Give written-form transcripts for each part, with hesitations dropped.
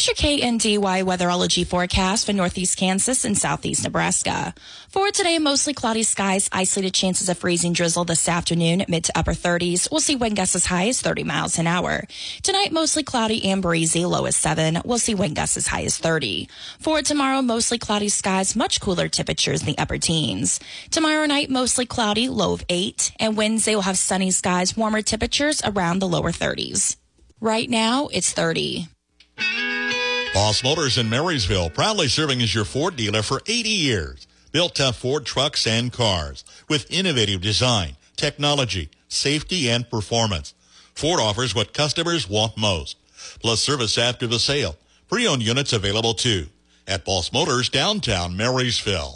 Here's your KNDY weatherology forecast for northeast Kansas and southeast Nebraska. For today, mostly cloudy skies, isolated chances of freezing drizzle this afternoon, mid to upper 30s. We'll see wind gusts as high as 30 miles an hour. Tonight, mostly cloudy and breezy, low as 7. We'll see wind gusts as high as 30. For tomorrow, mostly cloudy skies, much cooler temperatures in the upper teens. Tomorrow night, mostly cloudy, low of 8. And Wednesday, we'll have sunny skies, warmer temperatures around the lower 30s. Right now, it's 30. Boss Motors in Marysville, proudly serving as your Ford dealer for 80 years. Built tough Ford trucks and cars with innovative design, technology, safety, and performance. Ford offers what customers want most, plus service after the sale. Pre-owned units available too at Boss Motors, downtown Marysville.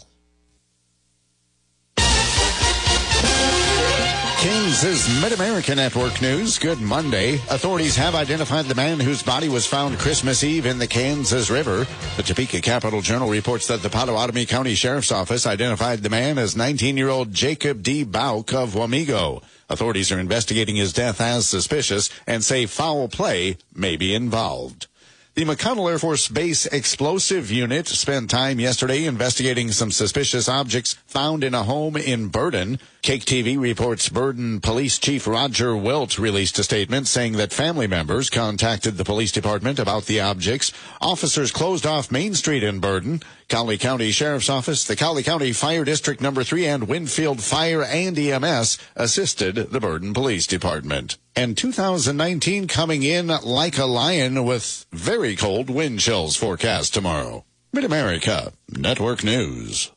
Kansas Mid-America Network News. Good Monday. Authorities have identified the man whose body was found Christmas Eve in the Kansas River. The Topeka Capital Journal reports that the Pottawatomie County Sheriff's Office identified the man as 19-year-old Jacob D. Bauk of Wamego. Authorities are investigating his death as suspicious and say foul play may be involved. The McConnell Air Force Base Explosive Unit spent time yesterday investigating some suspicious objects found in a home in Burden. Cake TV reports Burden Police Chief Roger Wilt released a statement saying that family members contacted the police department about the objects. Officers closed off Main Street in Burden. Cowley County Sheriff's Office, the Cowley County Fire District No. 3, and Winfield Fire and EMS assisted the Burden Police Department. And 2019 coming in like a lion with very cold wind chills forecast tomorrow. Mid-America Network News.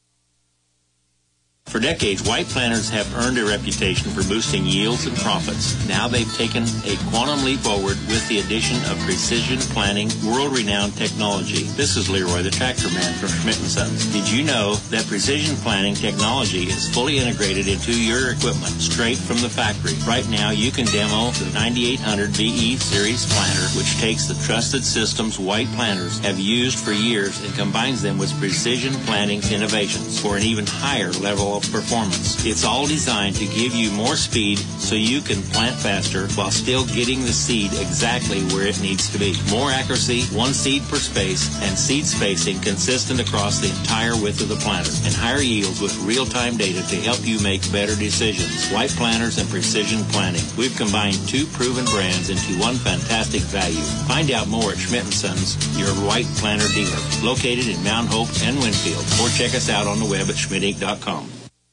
For decades, white planters have earned a reputation for boosting yields and profits. Now they've taken a quantum leap forward with the addition of precision planting, world-renowned technology. This is Leroy, the tractor man from Schmidt & Sons. Did you know that precision planting technology is fully integrated into your equipment straight from the factory? Right now, you can demo the 9800 VE Series planter, which takes the trusted systems white planters have used for years and combines them with precision planting innovations for an even higher level of performance. It's all designed to give you more speed so you can plant faster while still getting the seed exactly where it needs to be. More accuracy, one seed per space, and seed spacing consistent across the entire width of the planter, and higher yields with real-time data to help you make better decisions. White planters and precision planting. We've combined two proven brands into one fantastic value. Find out more at Schmidt & Sons, your white planter dealer, located in Mount Hope and Winfield, or check us out on the web at schmidtinc.com.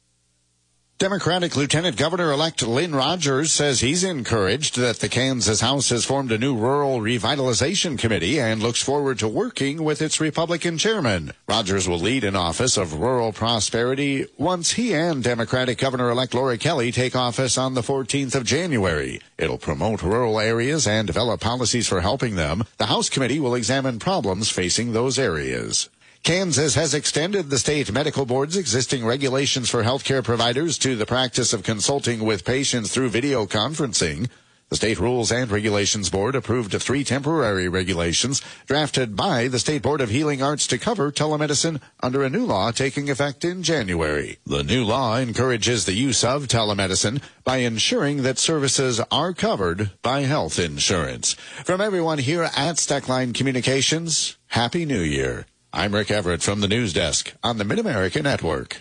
Democratic Lieutenant Governor-elect Lynn Rogers says he's encouraged that the Kansas House has formed a new rural revitalization committee and looks forward to working with its Republican chairman. Rogers will lead an office of rural prosperity once he and Democratic Governor-elect Laura Kelly take office on the 14th of January. It'll promote rural areas and develop policies for helping them. The House committee will examine problems facing those areas. Kansas has extended the state medical board's existing regulations for healthcare providers to the practice of consulting with patients through video conferencing. The State Rules and Regulations Board approved 3 temporary regulations drafted by the State Board of Healing Arts to cover telemedicine under a new law taking effect in January. The new law encourages the use of telemedicine by ensuring that services are covered by health insurance. From everyone here at Steckline Communications, Happy New Year. I'm Rick Everett from the News Desk on the Mid-America Network.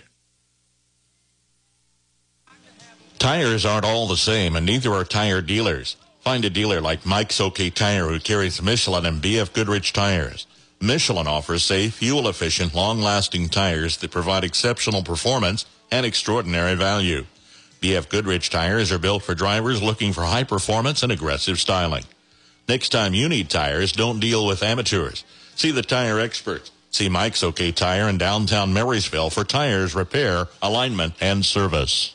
Tires aren't all the same, and neither are tire dealers. Find a dealer like Mike's OK Tire who carries Michelin and B.F. Goodrich tires. Michelin offers safe, fuel-efficient, long-lasting tires that provide exceptional performance and extraordinary value. B.F. Goodrich tires are built for drivers looking for high performance and aggressive styling. Next time you need tires, don't deal with amateurs. See the tire experts. See Mike's OK Tire in downtown Marysville for tires, repair, alignment, and service.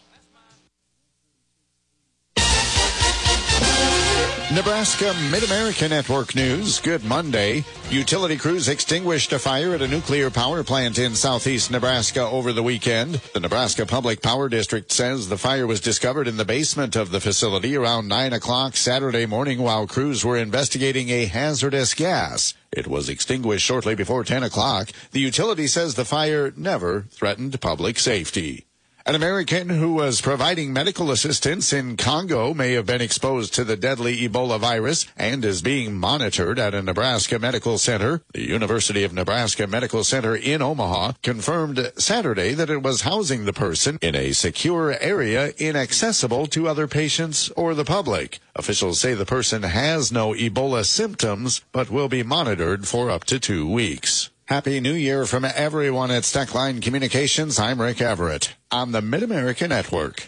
Nebraska Mid-America Network News. Good Monday. Utility crews extinguished a fire at a nuclear power plant in southeast Nebraska over the weekend. The Nebraska Public Power District says the fire was discovered in the basement of the facility around 9 o'clock Saturday morning while crews were investigating a hazardous gas. It was extinguished shortly before 10 o'clock. The utility says the fire never threatened public safety. An American who was providing medical assistance in Congo may have been exposed to the deadly Ebola virus and is being monitored at a Nebraska medical center. The University of Nebraska Medical Center in Omaha confirmed Saturday that it was housing the person in a secure area inaccessible to other patients or the public. Officials say the person has no Ebola symptoms, but will be monitored for up to 2 weeks. Happy New Year from everyone at Stackline Communications. I'm Rick Everett on the Mid-America Network.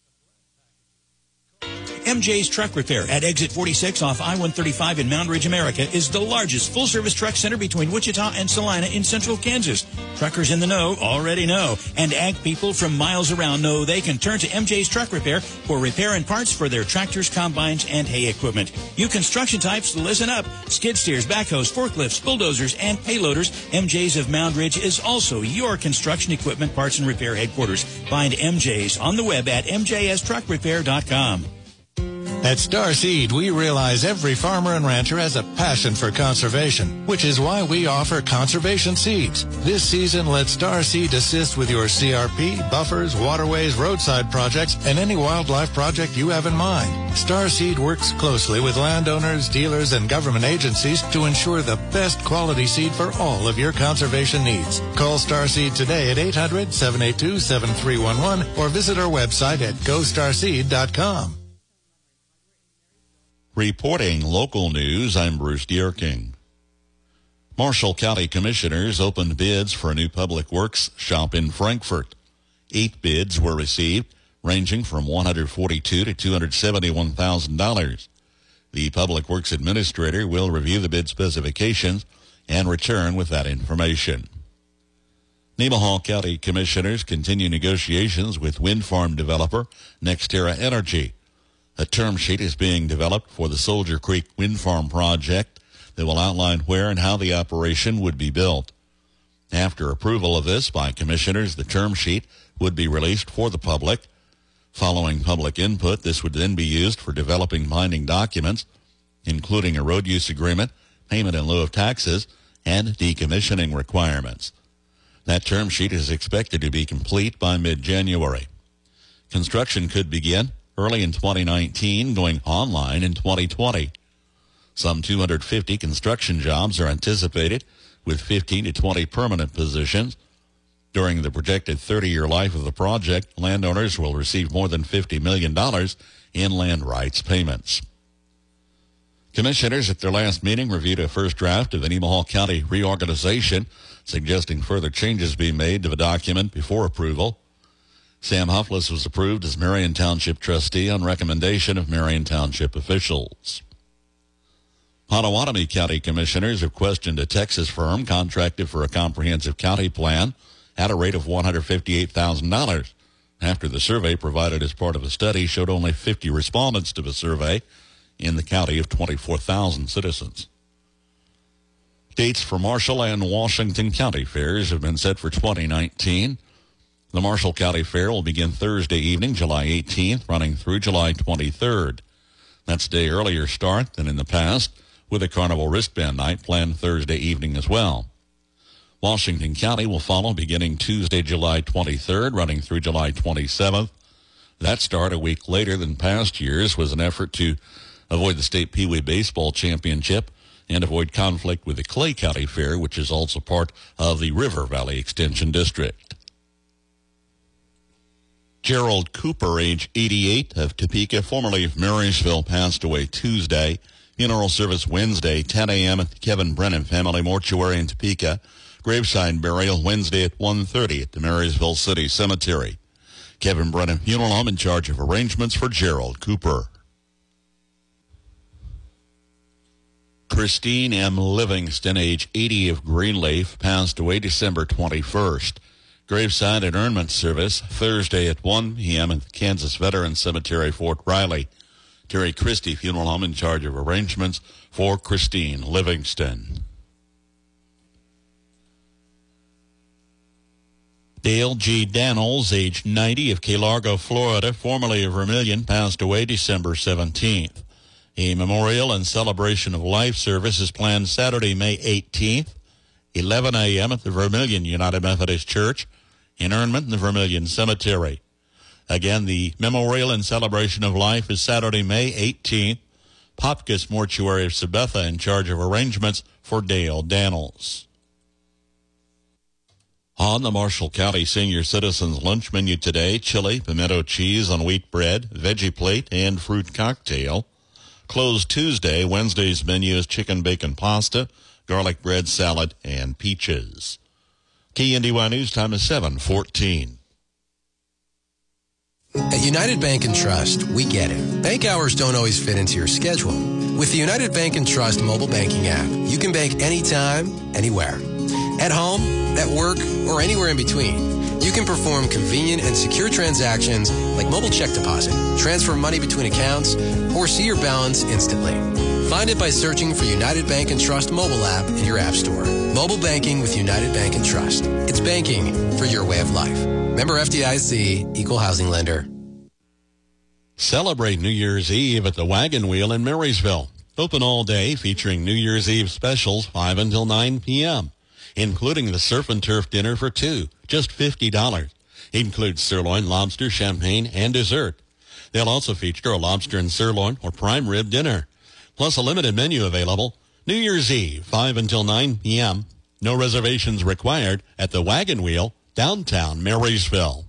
MJ's Truck Repair at Exit 46 off I-135 in Mound Ridge, America is the largest full-service truck center between Wichita and Salina in central Kansas. Truckers in the know already know, and ag people from miles around know they can turn to MJ's Truck Repair for repair and parts for their tractors, combines, and hay equipment. You construction types, listen up. Skid steers, backhoes, forklifts, bulldozers, and payloaders. MJ's of Mound Ridge is also your construction equipment, parts, and repair headquarters. Find MJ's on the web at mjstruckrepair.com. At Starseed, we realize every farmer and rancher has a passion for conservation, which is why we offer conservation seeds. This season, let Starseed assist with your CRP, buffers, waterways, roadside projects, and any wildlife project you have in mind. Starseed works closely with landowners, dealers, and government agencies to ensure the best quality seed for all of your conservation needs. Call Starseed today at 800-782-7311 or visit our website at GoStarseed.com. Reporting local news, I'm Bruce Dierking. Marshall County Commissioners opened bids for a new public works shop in Frankfort. 8 bids were received, ranging from $142,000 to $271,000. The Public Works Administrator will review the bid specifications and return with that information. Nemaha County Commissioners continue negotiations with wind farm developer NextEra Energy. A term sheet is being developed for the Soldier Creek Wind Farm project that will outline where and how the operation would be built. After approval of this by commissioners, the term sheet would be released for the public. Following public input, this would then be used for developing binding documents, including a road use agreement, payment in lieu of taxes, and decommissioning requirements. That term sheet is expected to be complete by mid-January. Construction could begin early in 2019, going online in 2020. Some 250 construction jobs are anticipated, with 15 to 20 permanent positions. During the projected 30-year life of the project, landowners will receive more than $50 million in land rights payments. Commissioners at their last meeting reviewed a first draft of the Nemaha County reorganization, suggesting further changes be made to the document before approval. Sam Huffless was approved as Marion Township trustee on recommendation of Marion Township officials. Potawatomi County Commissioners have questioned a Texas firm contracted for a comprehensive county plan at a rate of $158,000 after the survey provided as part of a study showed only 50 respondents to the survey in the county of 24,000 citizens. Dates for Marshall and Washington County fairs have been set for 2019. The Marshall County Fair will begin Thursday evening, July 18th, running through July 23rd. That's a day earlier start than in the past, with a carnival wristband night planned Thursday evening as well. Washington County will follow beginning Tuesday, July 23rd, running through July 27th. That start a week later than past years was an effort to avoid the state Pee Wee Baseball Championship and avoid conflict with the Clay County Fair, which is also part of the River Valley Extension District. Gerald Cooper, age 88, of Topeka, formerly of Marysville, passed away Tuesday. Funeral service Wednesday, 10 a.m. at the Kevin Brennan Family Mortuary in Topeka. Graveside burial Wednesday at 1:30 at the Marysville City Cemetery. Kevin Brennan Funeral Home in charge of arrangements for Gerald Cooper. Christine M. Livingston, age 80, of Greenleaf, passed away December 21st. Graveside interment service Thursday at 1 p.m. at the Kansas Veterans Cemetery, Fort Riley. Terry Christie Funeral Home in charge of arrangements for Christine Livingston. Dale G. Daniels, age 90, of Key Largo, Florida, formerly of Vermilion, passed away December 17th. A memorial and celebration of life service is planned Saturday, May 18th, 11 a.m. at the Vermilion United Methodist Church, Interment in the Vermilion Cemetery. Again, the Memorial and Celebration of Life is Saturday, May 18th. Popkus Mortuary of Sabetha in charge of arrangements for Dale Daniels. On the Marshall County Senior Citizens lunch menu today, chili, pimento cheese on wheat bread, veggie plate, and fruit cocktail. Closed Tuesday. Wednesday's menu is chicken bacon pasta, garlic bread salad, and peaches. KNDY News time is 7:14. At United Bank & Trust, we get it. Bank hours don't always fit into your schedule. With the United Bank & Trust mobile banking app, you can bank anytime, anywhere. At home, at work, or anywhere in between. You can perform convenient and secure transactions like mobile check deposit, transfer money between accounts, or see your balance instantly. Find it by searching for United Bank & Trust mobile app in your app store. Mobile banking with United Bank & Trust. It's banking for your way of life. Member FDIC, Equal Housing Lender. Celebrate New Year's Eve at the Wagon Wheel in Marysville. Open all day, featuring New Year's Eve specials 5 until 9 p.m., including the surf and turf dinner for two, just $50. Includes sirloin, lobster, champagne, and dessert. They'll also feature a lobster and sirloin or prime rib dinner, plus a limited menu available. New Year's Eve, 5 until 9 p.m. No reservations required at the Wagon Wheel, downtown Marysville.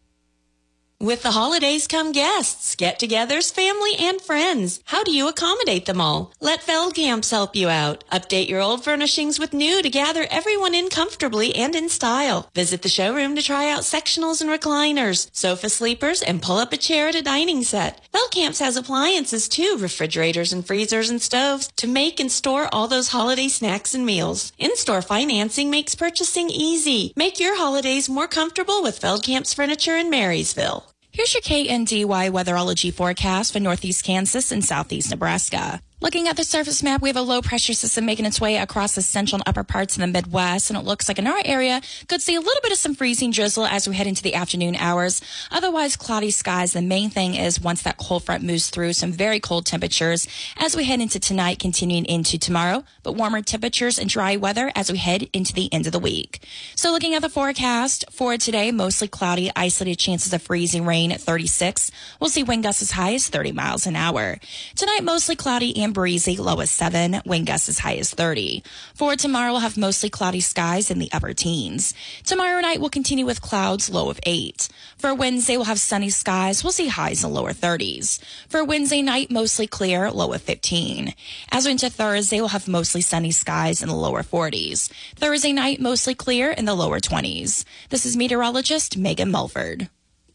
With the holidays come guests, get-togethers, family, and friends. How do you accommodate them all? Let Feldkamps help you out. Update your old furnishings with new to gather everyone in comfortably and in style. Visit the showroom to try out sectionals and recliners, sofa sleepers, and pull up a chair at a dining set. Feldkamps has appliances too, refrigerators and freezers and stoves to make and store all those holiday snacks and meals. In-store financing makes purchasing easy. Make your holidays more comfortable with Feldkamps Furniture in Marysville. Here's your KNDY weatherology forecast for northeast Kansas and southeast Nebraska. Looking at the surface map, we have a low-pressure system making its way across the central and upper parts of the Midwest, and it looks like in our area could see a little bit of some freezing drizzle as we head into the afternoon hours. Otherwise, cloudy skies. The main thing is once that cold front moves through, some very cold temperatures as we head into tonight, continuing into tomorrow, but warmer temperatures and dry weather as we head into the end of the week. So looking at the forecast for today, mostly cloudy, isolated chances of freezing rain at 36. We'll see wind gusts as high as 30 miles an hour. Tonight, mostly cloudy and breezy, low as 7, wind gusts as high as 30. For tomorrow, we'll have mostly cloudy skies in the upper teens. Tomorrow night, we'll continue with clouds, low of 8. For Wednesday, we'll have sunny skies. We'll see highs in the lower 30s. For Wednesday night, mostly clear, low of 15. As we enter Thursday, we'll have mostly sunny skies in the lower 40s. Thursday night, mostly clear in the lower 20s. This is meteorologist Megan Mulford.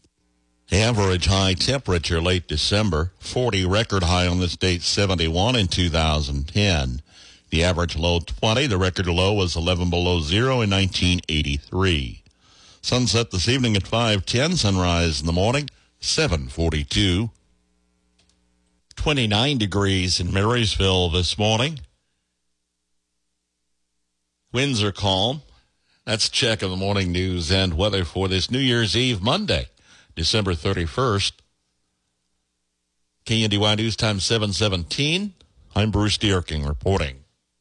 Average high temperature late December, 40. Record high on this date, 71 in 2010. The average low, 20. The record low was 11 below zero in 1983. Sunset this evening at 5:10. Sunrise in the morning, 7:42. 29 degrees in Marysville this morning. Winds are calm. That's a check of the morning news and weather for this New Year's Eve Monday, December 31st. KNDY News Time 7:17. I'm Bruce Dierking reporting.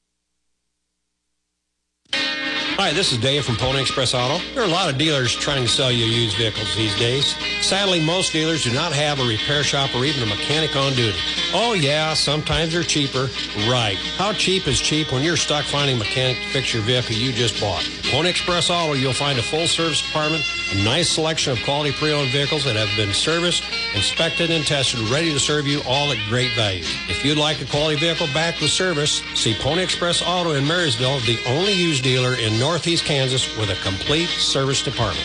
Hi, this is Dave from Pony Express Auto. There are a lot of dealers trying to sell you used vehicles these days. Sadly, most dealers do not have a repair shop or even a mechanic on duty. Oh yeah, sometimes they're cheaper. Right. How cheap is cheap when you're stuck finding a mechanic to fix your vehicle you just bought? Pony Express Auto, you'll find a full service department, a nice selection of quality pre-owned vehicles that have been serviced, inspected, and tested, ready to serve you all at great value. If you'd like a quality vehicle backed with service, see Pony Express Auto in Marysville, the only used dealer in Northeast Kansas with a complete service department.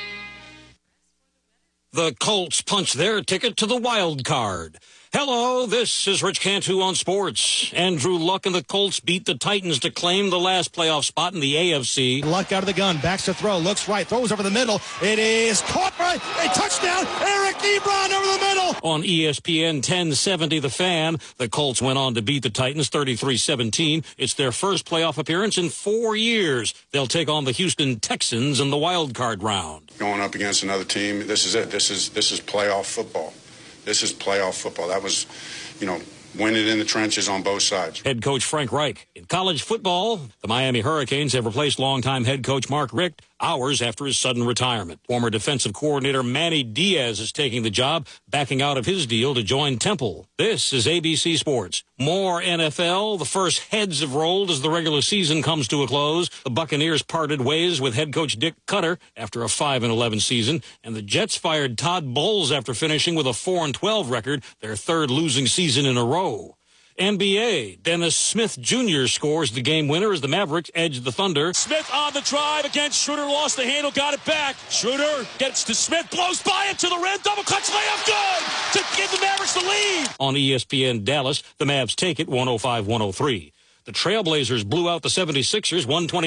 The Colts punch their ticket to the wild card. Hello, this is Rich Cantu on sports. Andrew Luck and the Colts beat the Titans to claim the last playoff spot in the AFC. Luck out of the gun, backs to throw, looks right, throws over the middle. It is caught right, a touchdown, Eric Ebron over the middle. On ESPN 1070 The Fan, the Colts went on to beat the Titans 33-17. It's their first playoff appearance in 4 years. They'll take on the Houston Texans in the wild card round. Going up against another team, this is it. This is playoff football. This is playoff football. That was, win it in the trenches on both sides. Head coach Frank Reich. In college football, the Miami Hurricanes have replaced longtime head coach Mark Richt hours after his sudden retirement. Former defensive coordinator Manny Diaz is taking the job, backing out of his deal to join Temple. This is ABC Sports. More NFL. The first heads have rolled as the regular season comes to a close. The Buccaneers parted ways with head coach Dick Cutter after a 5-11 season, and the Jets fired Todd Bowles after finishing with a 4-12 record, their third losing season in a row. NBA, Dennis Smith Jr. scores the game winner as the Mavericks edge the Thunder. Smith on the drive against Schroeder, lost the handle, got it back. Schroeder gets to Smith, blows by it to the rim, double clutch layup, good to give the Mavericks the lead. On ESPN Dallas, the Mavs take it 105-103. The Trailblazers blew out the 76ers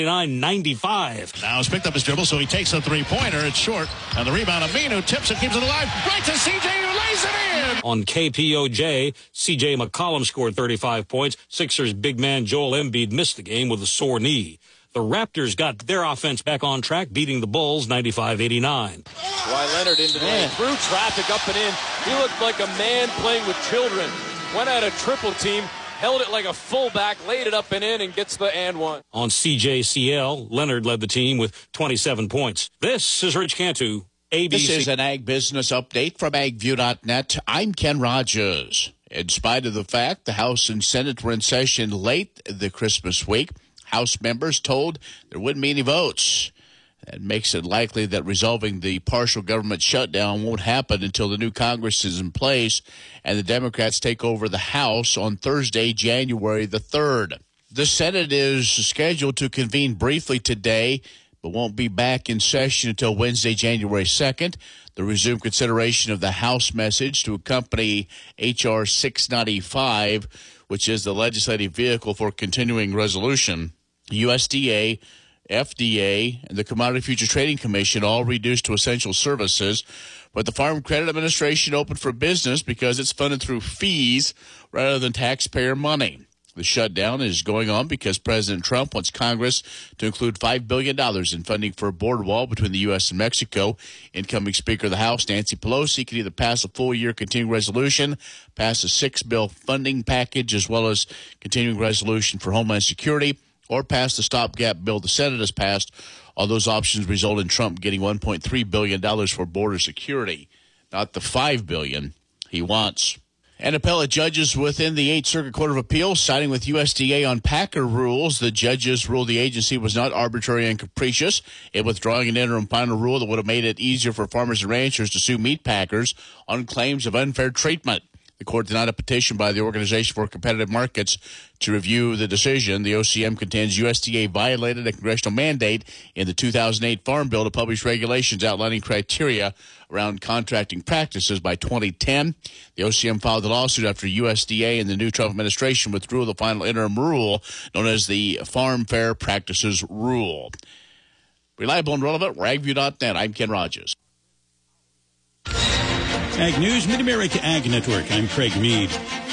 129-95. Now he's picked up his dribble, so he takes a three-pointer. It's short. And the rebound, Aminu tips it, keeps it alive. Right to CJ, who lays it in. On KPOJ, CJ McCollum scored 35 points. Sixers big man Joel Embiid missed the game with a sore knee. The Raptors got their offense back on track, beating the Bulls 95-89. Kawhi Leonard into the lane, through traffic, up and in. He looked like a man playing with children. Went at a triple team. Held it like a fullback, laid it up and in, and gets the and one. On CJCL, Leonard led the team with 27 points. This is Rich Cantu, ABC. This is an Ag Business Update from AgView.net. I'm Ken Rogers. In spite of the fact the House and Senate were in session late the Christmas week, House members told there wouldn't be any votes. That makes it likely that resolving the partial government shutdown won't happen until the new Congress is in place and the Democrats take over the House on Thursday, January the 3rd. The Senate is scheduled to convene briefly today, but won't be back in session until Wednesday, January 2nd. The resumed consideration of the House message to accompany H.R. 695, which is the legislative vehicle for continuing resolution. USDA, FDA, and the Commodity Futures Trading Commission all reduced to essential services, but the Farm Credit Administration opened for business because it's funded through fees rather than taxpayer money. The shutdown is going on because President Trump wants Congress to include $5 billion in funding for a border wall between the U.S. and Mexico. Incoming Speaker of the House, Nancy Pelosi, can either pass a full-year continuing resolution, pass a six-bill funding package, as well as continuing resolution for Homeland Security, or pass the stopgap bill the Senate has passed. All those options result in Trump getting $1.3 billion for border security, not the $5 billion he wants. And appellate judges within the 8th Circuit Court of Appeals siding with USDA on Packer rules. The judges ruled the agency was not arbitrary and capricious in withdrawing an interim final rule that would have made it easier for farmers and ranchers to sue meat packers on claims of unfair treatment. The court denied a petition by the Organization for Competitive Markets to review the decision. The OCM contends USDA violated a congressional mandate in the 2008 Farm Bill to publish regulations outlining criteria around contracting practices by 2010. The OCM filed a lawsuit after USDA and the new Trump administration withdrew the final interim rule known as the Farm Fair Practices Rule. Reliable and relevant, AgView.net. I'm Ken Rogers. Ag News, Mid-America Ag Network. I'm Craig Mead.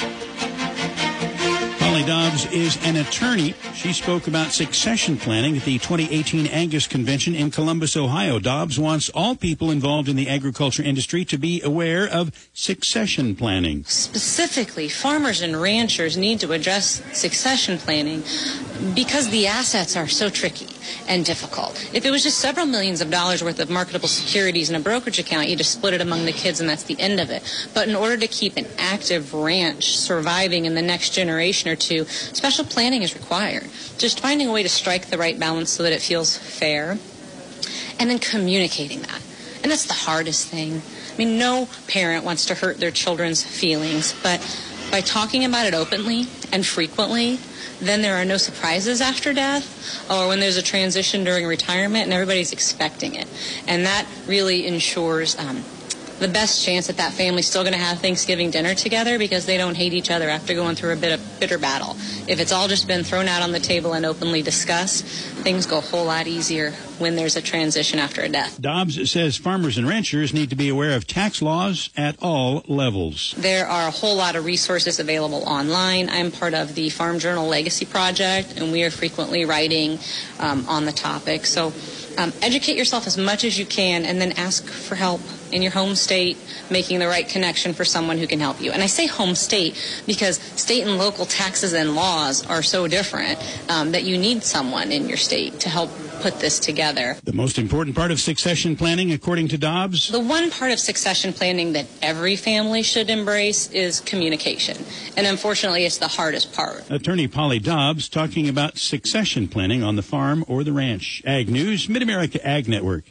Holly Dobbs is an attorney. She spoke about succession planning at the 2018 Angus Convention in Columbus, Ohio. Dobbs wants all people involved in the agriculture industry to be aware of succession planning. Specifically, farmers and ranchers need to address succession planning because the assets are so tricky and difficult. If it was just several millions of dollars worth of marketable securities in a brokerage account, you just split it among the kids and that's the end of it. But in order to keep an active ranch surviving in the next generation or two, special planning is required. Just finding a way to strike the right balance so that it feels fair, and then communicating that. And that's the hardest thing. I mean, no parent wants to hurt their children's feelings, but by talking about it openly and frequently, then there are no surprises after death or when there's a transition during retirement and everybody's expecting it. And that really ensures the best chance that that family's still going to have Thanksgiving dinner together because they don't hate each other after going through a bitter battle. If it's all just been thrown out on the table and openly discussed, things go a whole lot easier when there's a transition after a death. Dobbs says farmers and ranchers need to be aware of tax laws at all levels. There are a whole lot of resources available online. I'm part of the Farm Journal Legacy Project, and we are frequently writing on the topic. So educate yourself as much as you can and then ask for help in your home state, making the right connection for someone who can help you. And I say home state because state and local taxes and laws are so different that you need someone in your state to help put this together. The most important part of succession planning, according to Dobbs? The one part of succession planning that every family should embrace is communication. And unfortunately, it's the hardest part. Attorney Polly Dobbs talking about succession planning on the farm or the ranch. Ag News, Mid-America Ag Network.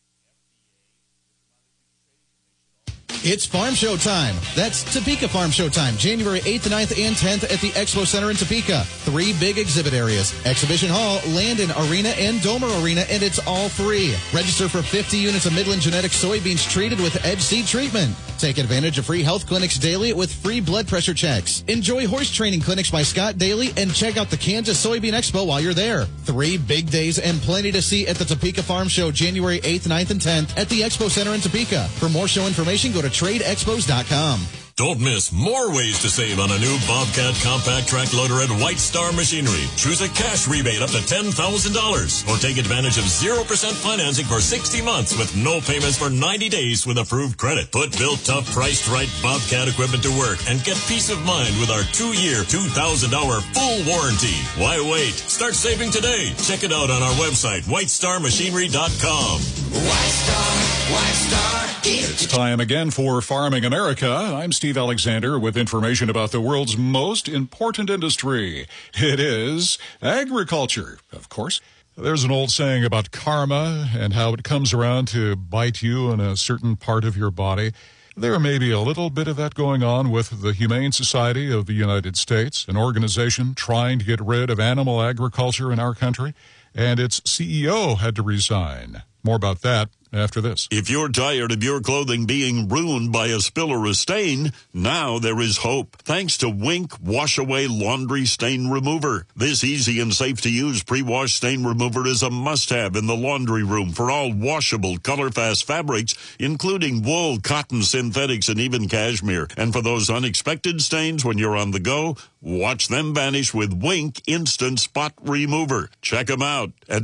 It's Farm Show time. That's Topeka Farm Show time, January 8th, 9th, and 10th at the Expo Center in Topeka. 3 big exhibit areas, Exhibition Hall, Landon Arena, and Domer Arena, and it's all free. Register for 50 units of Midland Genetic soybeans treated with Edge Seed treatment. Take advantage of free health clinics daily with free blood pressure checks. Enjoy horse training clinics by Scott Daly, and check out the Kansas Soybean Expo while you're there. 3 big days and plenty to see at the Topeka Farm Show, January 8th, 9th, and 10th at the Expo Center in Topeka. For more show information, go to tradeexpos.com. Don't miss more ways to save on a new Bobcat compact track loader at White Star Machinery. Choose a cash rebate up to $10,000 or take advantage of 0% financing for 60 months with no payments for 90 days with approved credit. Put built tough, priced right Bobcat equipment to work and get peace of mind with our 2-year, 2,000-hour full warranty. Why wait? Start saving today. Check it out on our website, whitestarmachinery.com. White Star. It's time again for Farming America. I'm Steve Alexander with information about the world's most important industry. It is agriculture, of course. There's an old saying about karma and how it comes around to bite you in a certain part of your body. There may be a little bit of that going on with the Humane Society of the United States, an organization trying to get rid of animal agriculture in our country, and its CEO had to resign. More about that after this. If you're tired of your clothing being ruined by a spill or a stain, now there is hope. Thanks to Wink Wash Away Laundry Stain Remover. This easy and safe to use pre-wash stain remover is a must-have in the laundry room for all washable, color-fast fabrics, including wool, cotton, synthetics, and even cashmere. And for those unexpected stains when you're on the go, watch them vanish with Wink Instant Spot Remover. Check them out at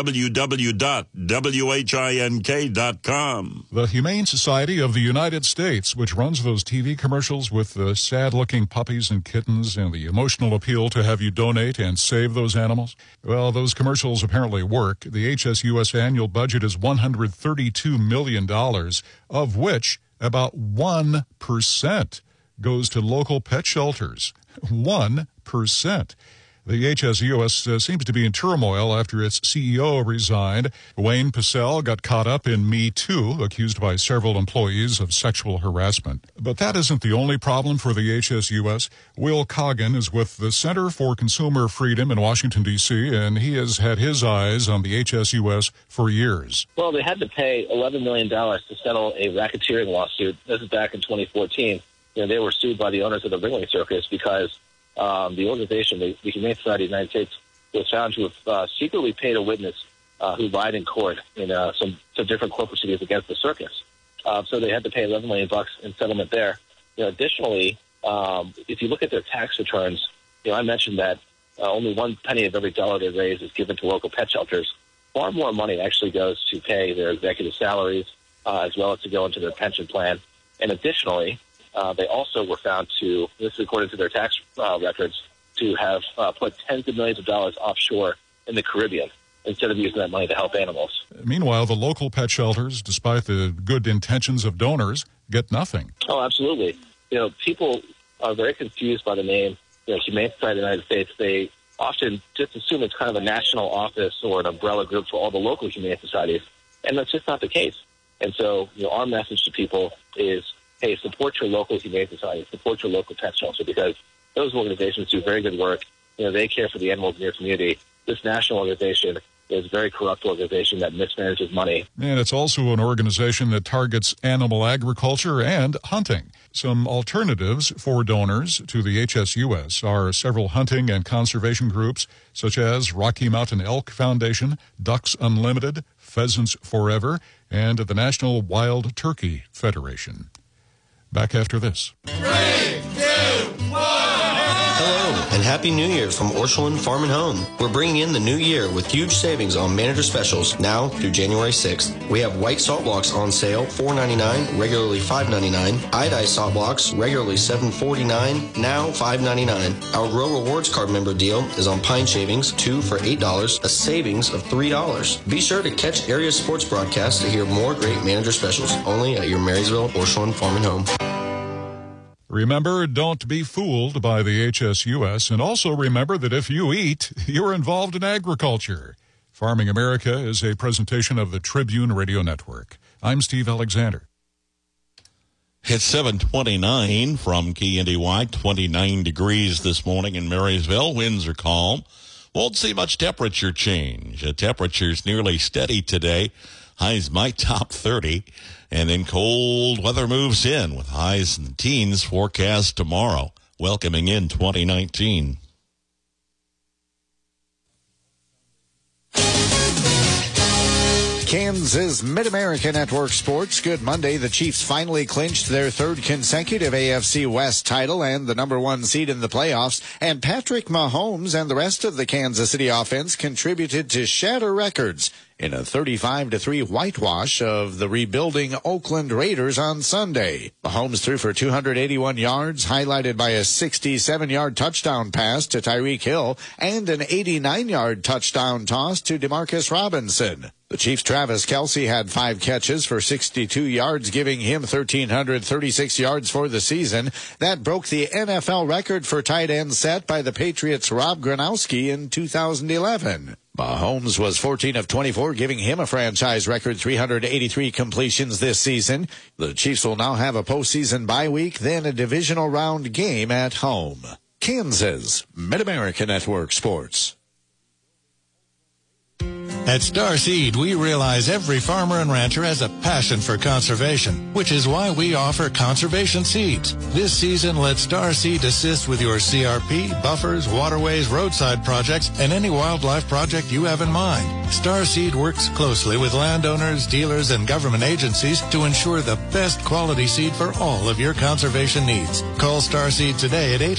www.whink.com. The Humane Society of the United States, which runs those TV commercials with the sad-looking puppies and kittens and the emotional appeal to have you donate and save those animals. Well, those commercials apparently work. The HSUS annual budget is $132 million, of which about 1% goes to local pet shelters. 1%. The HSUS seems to be in turmoil after its CEO resigned. Wayne Pacell got caught up in Me Too, accused by several employees of sexual harassment. But that isn't the only problem for the HSUS. Will Coggin is with the Center for Consumer Freedom in Washington, D.C., and he has had his eyes on the HSUS for years. Well, they had to pay $11 million to settle a racketeering lawsuit. This is back in 2014. They were sued by the owners of the Ringling Circus because the organization, the Humane Society of the United States, was found to have secretly paid a witness who lied in court in some different court proceedings against the circus. So they had to pay $11 million in settlement there. Additionally, if you look at their tax returns, I mentioned that only 1 penny of every dollar they raise is given to local pet shelters. Far more money actually goes to pay their executive salaries as well as to go into their pension plan. And additionally, they also were found to, this is according to their tax records, to have put tens of millions of dollars offshore in the Caribbean instead of using that money to help animals. Meanwhile, the local pet shelters, despite the good intentions of donors, get nothing. Oh, absolutely. People are very confused by the name, Humane Society of the United States. They often just assume it's kind of a national office or an umbrella group for all the local humane societies, and that's just not the case. And so, our message to people is, hey, support your local humane society, support your local pet shelter, because those organizations do very good work. They care for the animals in your community. This national organization is a very corrupt organization that mismanages money. And it's also an organization that targets animal agriculture and hunting. Some alternatives for donors to the HSUS are several hunting and conservation groups, such as Rocky Mountain Elk Foundation, Ducks Unlimited, Pheasants Forever, and the National Wild Turkey Federation. Back after this. 3, 2, 1. Hello, And Happy New Year from Orscheln Farm and Home. We're bringing in the new year with huge savings on manager specials now through January 6th. We have white salt blocks on sale, $4.99, regularly $5.99. Iodized salt blocks, regularly $7.49, now $5.99. Our Grow Rewards card member deal is on pine shavings, 2 for $8, a savings of $3. Be sure to catch area sports broadcasts to hear more great manager specials only at your Marysville Orscheln Farm and Home. Remember, don't be fooled by the HSUS, and also remember that if you eat, you're involved in agriculture. Farming America is a presentation of the Tribune Radio Network. I'm Steve Alexander. It's 7:29 from KNDY, 29 degrees this morning in Marysville. Winds are calm. Won't see much temperature change. The temperature's nearly steady today. Highs might top 30. And then cold weather moves in with highs in the teens forecast tomorrow, welcoming in 2019. Kansas Mid-America Network Sports. Good Monday. The Chiefs finally clinched their third consecutive AFC West title and the number one seed in the playoffs. And Patrick Mahomes and the rest of the Kansas City offense contributed to shatter records in a 35-3 whitewash of the rebuilding Oakland Raiders on Sunday. Mahomes threw for 281 yards, highlighted by a 67-yard touchdown pass to Tyreek Hill and an 89-yard touchdown toss to Demarcus Robinson. The Chiefs' Travis Kelce had 5 catches for 62 yards, giving him 1,336 yards for the season. That broke the NFL record for tight ends set by the Patriots' Rob Gronkowski in 2011. Mahomes was 14 of 24, giving him a franchise record 383 completions this season. The Chiefs will now have a postseason bye week, then a divisional round game at home. Kansas Mid-America Network Sports. At Starseed, we realize every farmer and rancher has a passion for conservation, which is why we offer conservation seeds. This season, let Starseed assist with your CRP, buffers, waterways, roadside projects, and any wildlife project you have in mind. Starseed works closely with landowners, dealers, and government agencies to ensure the best quality seed for all of your conservation needs. Call Starseed today at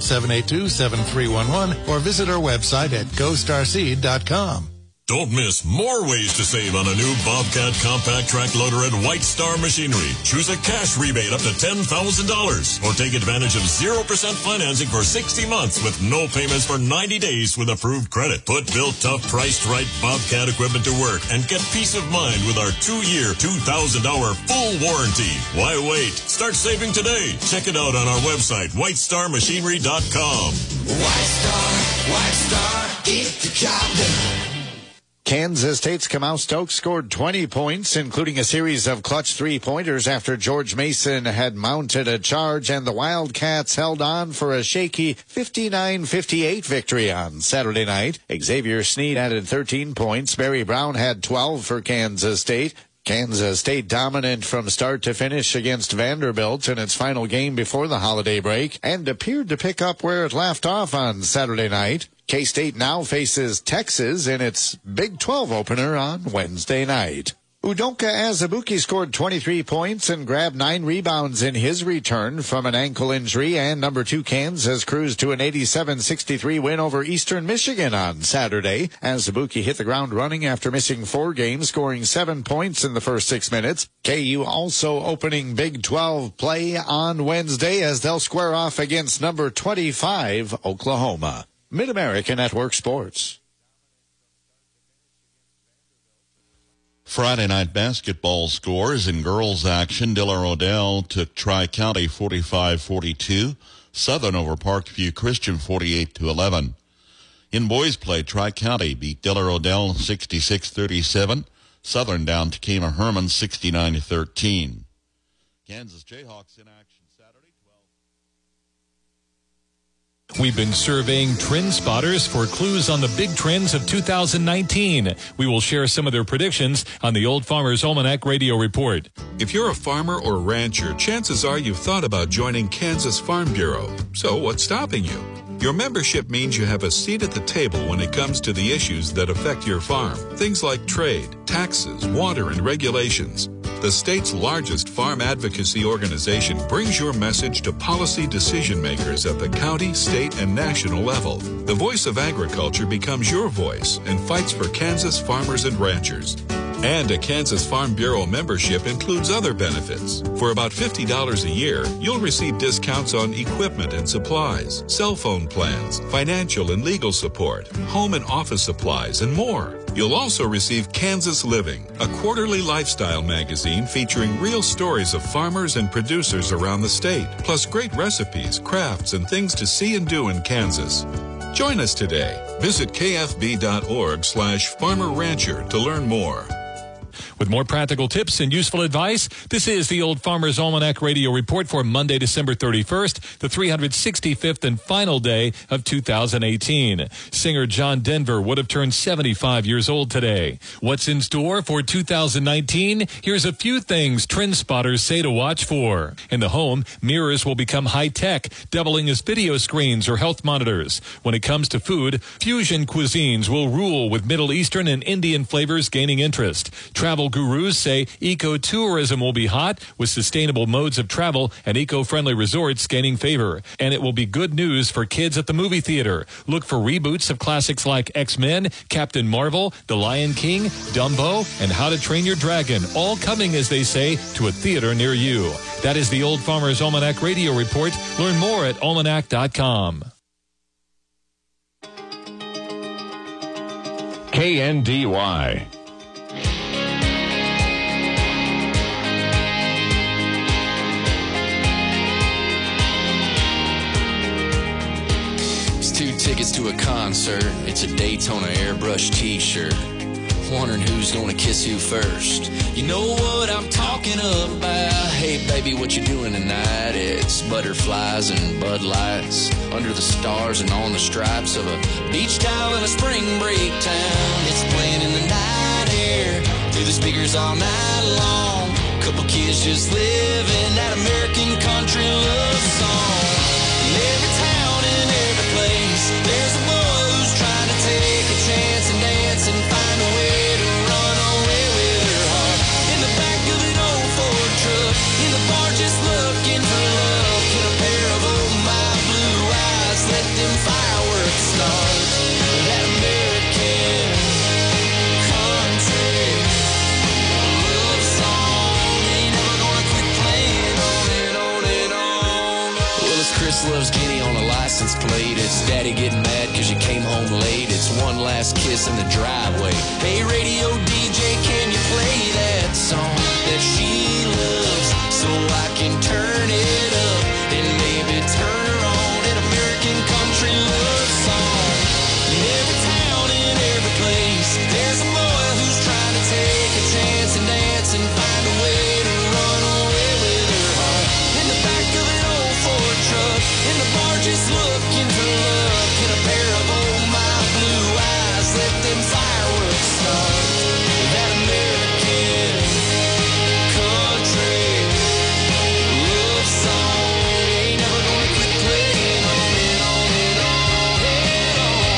800-782-7311 or visit our website at GoStarseed.com. Don't miss more ways to save on a new Bobcat compact track loader at White Star Machinery. Choose a cash rebate up to $10,000 or take advantage of 0% financing for 60 months with no payments for 90 days with approved credit. Put built, tough, priced right Bobcat equipment to work and get peace of mind with our 2-year, $2,000 full warranty. Why wait? Start saving today. Check it out on our website, whitestarmachinery.com. White Star, get the job done. Kansas State's Kamau Stokes scored 20 points, including a series of clutch three-pointers after George Mason had mounted a charge, and the Wildcats held on for a shaky 59-58 victory on Saturday night. Xavier Sneed added 13 points. Barry Brown had 12 for Kansas State. Kansas State dominant from start to finish against Vanderbilt in its final game before the holiday break and appeared to pick up where it left off on Saturday night. K-State now faces Texas in its Big 12 opener on Wednesday night. Udoka Azubuike scored 23 points and grabbed 9 rebounds in his return from an ankle injury, and number 2 Kansas cruised to an 87-63 win over Eastern Michigan on Saturday. Azubuike hit the ground running after missing 4 games, scoring 7 points in the first 6 minutes. KU also opening Big 12 play on Wednesday as they'll square off against number 25 Oklahoma. Mid-America Network Sports. Friday night basketball scores in girls action. Diller Odell took Tri-County 45-42. Southern over Parkview Christian 48-11. In boys play, Tri-County beat Diller Odell 66-37. Southern down Takema Herman 69-13. Kansas Jayhawks in action Saturday. We've been surveying trend spotters for clues on the big trends of 2019. We will share some of their predictions on the Old Farmer's Almanac Radio Report. If you're a farmer or rancher, chances are you've thought about joining Kansas Farm Bureau. So what's stopping you? Your membership means you have a seat at the table when it comes to the issues that affect your farm. Things like trade, taxes, water, and regulations. the state's largest farm advocacy organization, brings your message to policy decision makers at the county, state, and national level. The Voice of Agriculture becomes your voice and fights for Kansas farmers and ranchers. And a Kansas Farm Bureau membership includes other benefits. For about $50 a year, you'll receive discounts on equipment and supplies, cell phone plans, financial and legal support, home and office supplies, and more. You'll also receive Kansas Living, a quarterly lifestyle magazine featuring real stories of farmers and producers around the state, plus great recipes, crafts, and things to see and do in Kansas. Join us today. Visit kfb.org/farmer-rancher to learn more. With more practical tips and useful advice, this is the Old Farmer's Almanac Radio Report for Monday, December 31st, the 365th and final day of 2018. Singer John Denver would have turned 75 years old today. What's in store for 2019? Here's a few things trend spotters say to watch for. In the home, mirrors will become high-tech, doubling as video screens or health monitors. When it comes to food, fusion cuisines will rule, with Middle Eastern and Indian flavors gaining interest. Travel gurus say ecotourism will be hot, with sustainable modes of travel and eco-friendly resorts gaining favor. And it will be good news for kids at the movie theater. Look for reboots of classics like X-Men, Captain Marvel, The Lion King, Dumbo, and How to Train Your Dragon, all coming, as they say, to a theater near you. That is the Old Farmer's Almanac Radio Report. Learn more at almanac.com. KNDY. Tickets to a concert, it's a Daytona airbrush t-shirt. Wondering who's gonna kiss who first. You know what I'm talking about. Hey baby, what you doing tonight? It's butterflies and Bud Lights under the stars and on the stripes of a beach towel in a spring break town. It's playing in the night air through the speakers all night long. Couple kids just living that American country love song. In every town and every place, there's a boy who's trying to take a chance and dance and find a way to run away with her heart. In the back of an old Ford truck, in the bar just looking for love. Put a pair of old my blue eyes, let them fireworks start. That American country love song ain't never gonna quit playing on and on and on. Well, it's Chris Loves Jenny on a license plate. It's Daddy getting mad cause you came home late. It's one last kiss in the driveway. Hey radio DJ, can you play that song that she loves so I can turn it up and maybe turn her on? An American country love song. In every town, in every place, there's a boy who's trying to take a chance and dance and find a way to run away with her heart. In the back of an old Ford truck, in the bar just looking for love. Get a pair of old my blue eyes, let them fireworks start. That American country love song ain't never gonna quit playing on and on and on and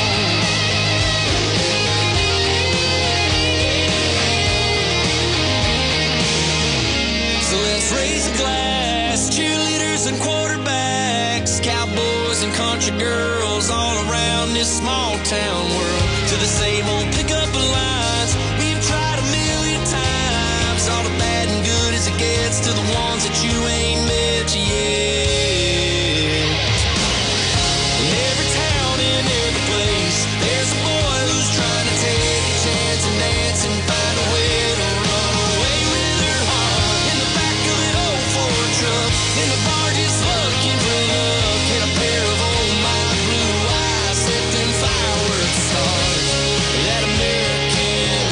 on. So let's raise a glass, cheerleaders and quarterbacks, cowboys and country girls all around this small town world. To the same old pickup lines we've tried a million times. All the bad and good as it gets to the ones that you ain't met yet. In every town, in every place, there's a boy who's trying to take a chance and dance and find a way to run away with her heart. In the back of an old Ford truck, in the bar just looking for love. Get a pair of old my blue eyes, let them fireworks start. That American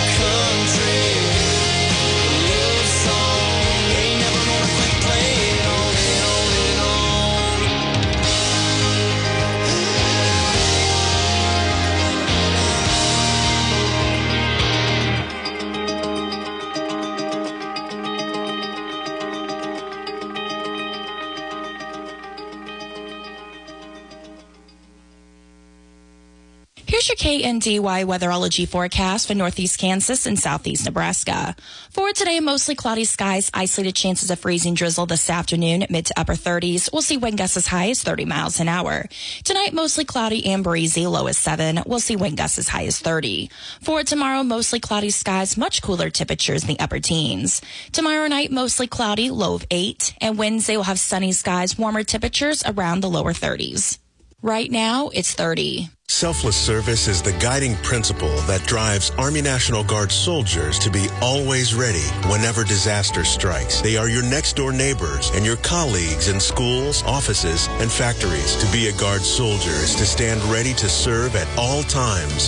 country love song ain't never gonna quit playing on Here's your KNDY weatherology forecast for northeast Kansas and southeast Nebraska. For today, mostly cloudy skies, isolated chances of freezing drizzle this afternoon, mid to upper 30s. We'll see wind gusts as high as 30 miles an hour. Tonight, mostly cloudy and breezy, low as 7. We'll see wind gusts as high as 30. For tomorrow, mostly cloudy skies, much cooler temperatures in the upper teens. Tomorrow night, mostly cloudy, low of 8. And Wednesday, we'll have sunny skies, warmer temperatures around the lower 30s. Right now, it's 30. Selfless service is the guiding principle that drives Army National Guard soldiers to be always ready whenever disaster strikes. They are your next-door neighbors and your colleagues in schools, offices, and factories. To be a Guard soldier is to stand ready to serve at all times.